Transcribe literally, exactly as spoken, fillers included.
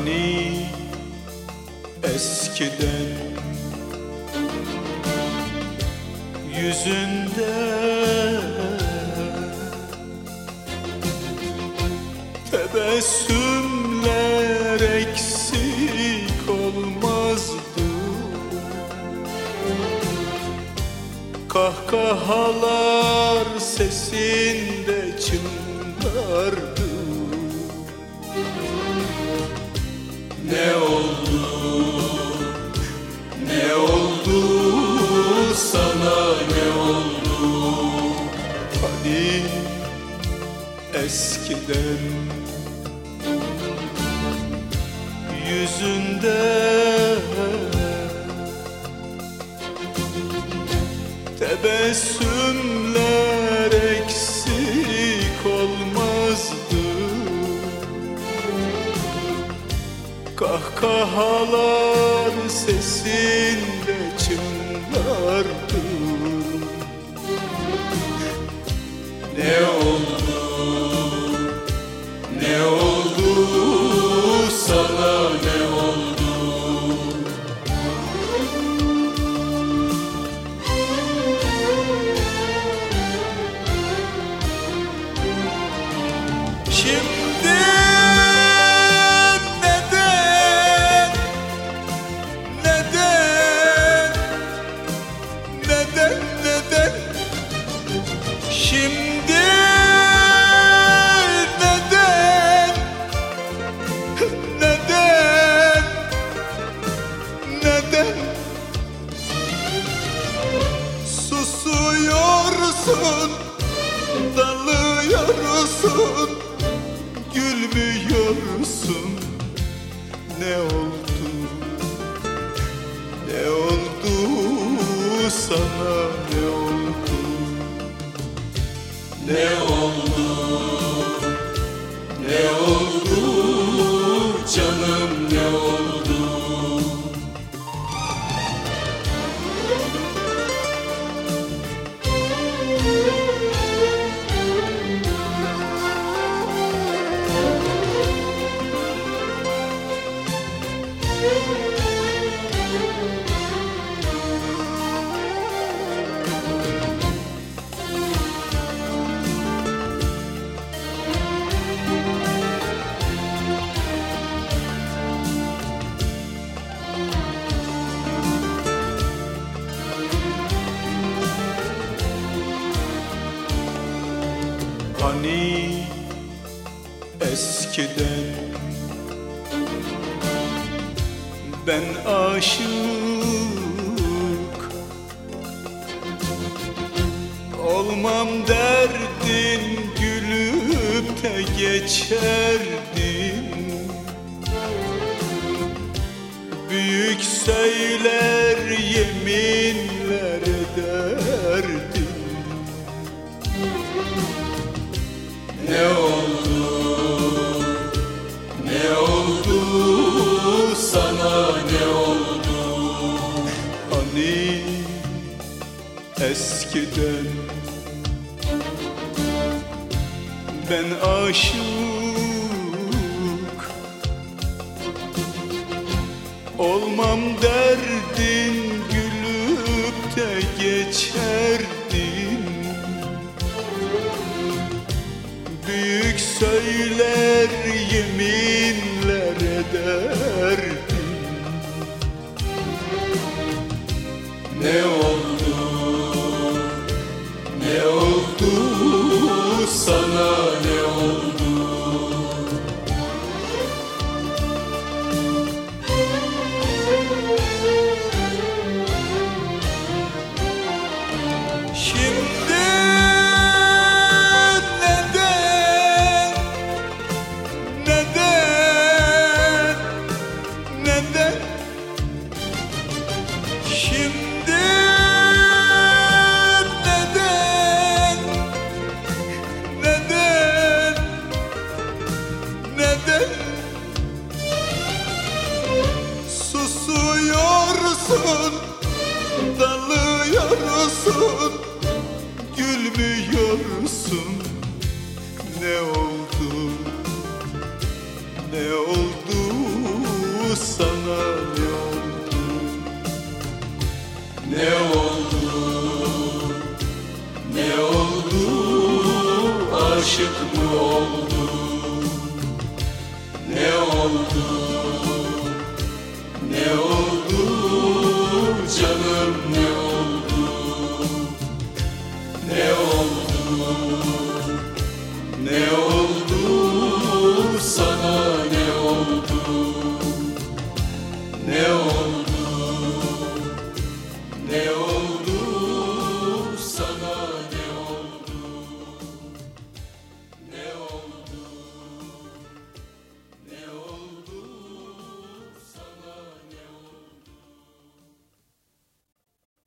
Hani eskiden yüzünde tebessümler eksik olmazdı, kahkahalar sesinde çınlardı. Ne oldu, ne oldu sana, ne oldu? Hani eskiden yüzünde tebessümler eksik olmazdı, kahkahalar sesinde çınlardı. Ne oldu, ne oldu sana, ne oldu? Şimdi neden, neden, neden, neden? Şimdi neden, neden, neden? Susuyorsun, dalıyorsun, gülmüyorsun. Ne oldu, ne oldu sana, ne oldu? Ne oldu, ne oldu canım, ne oldu? Hani eskiden ben aşık olmam derdin, gülüp de geçerdim. Büyük söyler, yeminler ederdim. Ne oldu, ne oldu sana, ne oldu? Hani eskiden ben aşık olmam derdin, gülüp de geçerdin. Büyük söyler, yeminler ederdim. Ne oldu, ne oldu sana, ne oldu? Şimdi neden, neden, neden? Şimdi neden, neden, neden? Susuyorsun, dalıyorsun, gülmüyorsun. Ne oldu, ne oldu Ne oldu, ne oldu, aşık mı oldu? Ne oldu, ne oldu, canım ne oldu? Ne oldu, ne oldu?